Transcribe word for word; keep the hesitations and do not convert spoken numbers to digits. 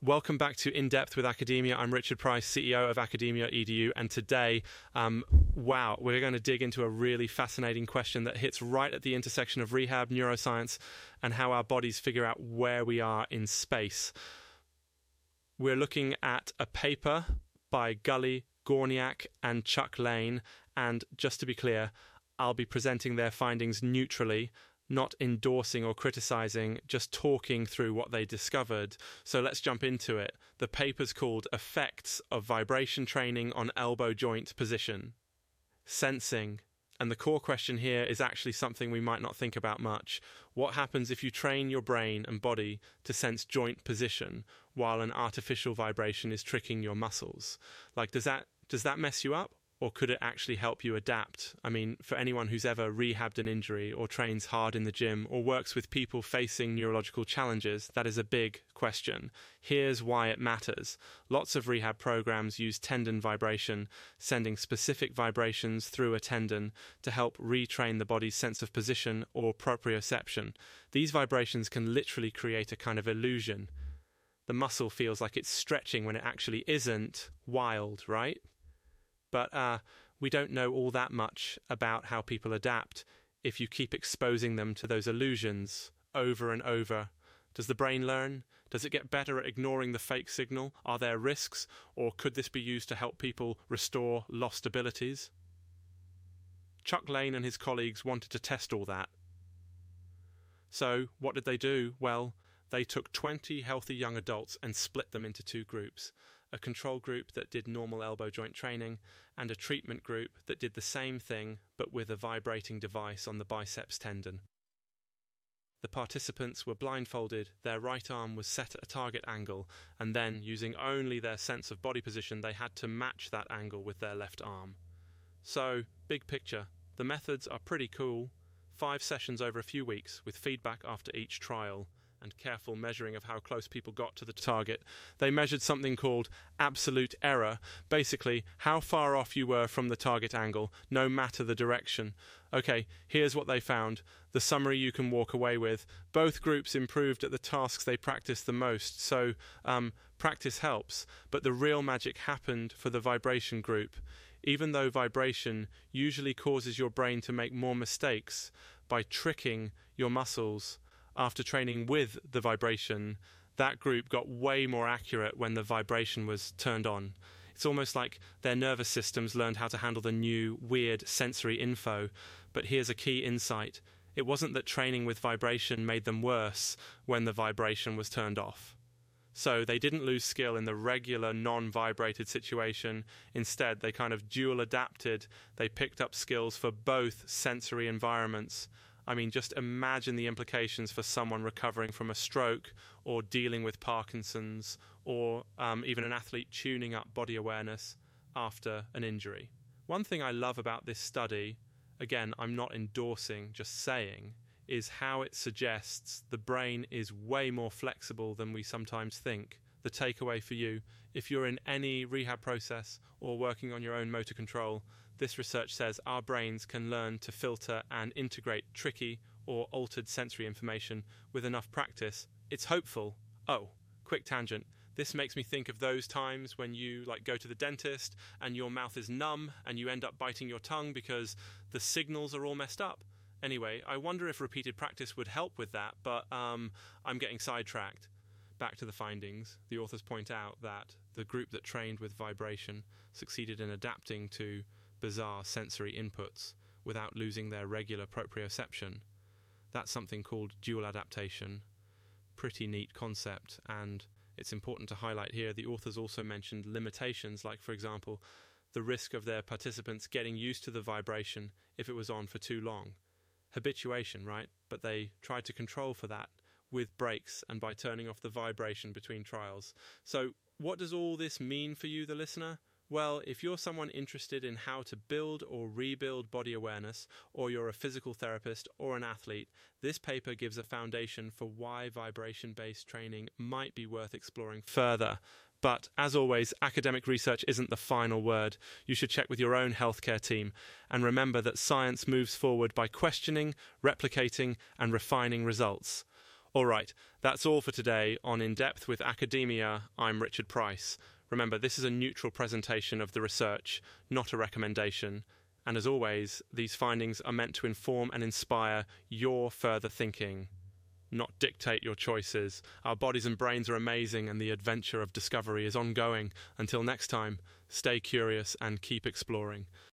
Welcome back to In Depth with Academia. I'm Richard Price, C E O of Academia dot E D U, and today, um, wow, we're going to dig into a really fascinating question that hits right at the intersection of rehab, neuroscience, and how our bodies figure out where we are in space. We're looking at a paper by Gully, Gorniak, and Chuck Lane, and just to be clear, I'll be presenting their findings neutrally, not endorsing or criticizing, just talking through what they discovered. So let's jump into it. The paper's called Effects of Vibration Training on Elbow Joint Position. Sensing. And the core question here is actually something we might not think about much. What happens if you train your brain and body to sense joint position while an artificial vibration is tricking your muscles? Like, does that does that mess you up? Or could it actually help you adapt? I mean, for anyone who's ever rehabbed an injury or trains hard in the gym or works with people facing neurological challenges, that is a big question. Here's why it matters. Lots of rehab programs use tendon vibration, sending specific vibrations through a tendon to help retrain the body's sense of position or proprioception. These vibrations can literally create a kind of illusion. The muscle feels like it's stretching when it actually isn't. Wild, right? But uh, we don't know all that much about how people adapt if you keep exposing them to those illusions over and over. Does the brain learn? Does it get better at ignoring the fake signal? Are there risks? Or could this be used to help people restore lost abilities? Chuck Lane and his colleagues wanted to test all that. So what did they do? Well, they took twenty healthy young adults and split them into two groups. A control group that did normal elbow joint training, and a treatment group that did the same thing but with a vibrating device on the biceps tendon. The participants were blindfolded, their right arm was set at a target angle, and then, using only their sense of body position, they had to match that angle with their left arm. So, big picture, the methods are pretty cool. Five sessions over a few weeks, with feedback after each trial, and careful measuring of how close people got to the target. They measured something called absolute error, basically how far off you were from the target angle, no matter the direction. Okay, here's what they found, the summary you can walk away with. Both groups improved at the tasks they practiced the most, so um, practice helps, but the real magic happened for the vibration group. Even though vibration usually causes your brain to make more mistakes by tricking your muscles, after training with the vibration, that group got way more accurate when the vibration was turned on. It's almost like their nervous systems learned how to handle the new, weird sensory info. But here's a key insight. It wasn't that training with vibration made them worse when the vibration was turned off. So they didn't lose skill in the regular non-vibrated situation. Instead, they kind of dual adapted. They picked up skills for both sensory environments. I mean, just imagine the implications for someone recovering from a stroke or dealing with Parkinson's or um, even an athlete tuning up body awareness after an injury. One thing I love about this study, again, I'm not endorsing, just saying, is how it suggests the brain is way more flexible than we sometimes think. The takeaway for you, if you're in any rehab process or working on your own motor control, this research says our brains can learn to filter and integrate tricky or altered sensory information with enough practice. It's hopeful. Oh, quick tangent. This makes me think of those times when you like go to the dentist and your mouth is numb and you end up biting your tongue because the signals are all messed up. Anyway, I wonder if repeated practice would help with that, but um, I'm getting sidetracked. Back to the findings. The authors point out that the group that trained with vibration succeeded in adapting to bizarre sensory inputs without losing their regular proprioception. That's something called dual adaptation. Pretty neat concept, and it's important to highlight here the authors also mentioned limitations, like, for example, the risk of their participants getting used to the vibration if it was on for too long. Habituation, right? But they tried to control for that with breaks and by turning off the vibration between trials. So what does all this mean for you, the listener? Well, if you're someone interested in how to build or rebuild body awareness, or you're a physical therapist or an athlete, this paper gives a foundation for why vibration-based training might be worth exploring further. But, as always, academic research isn't the final word. You should check with your own healthcare team. And remember that science moves forward by questioning, replicating, and refining results. All right, that's all for today on In Depth with Academia. I'm Richard Price. Remember, this is a neutral presentation of the research, not a recommendation. And as always, these findings are meant to inform and inspire your further thinking, not dictate your choices. Our bodies and brains are amazing, and the adventure of discovery is ongoing. Until next time, stay curious and keep exploring.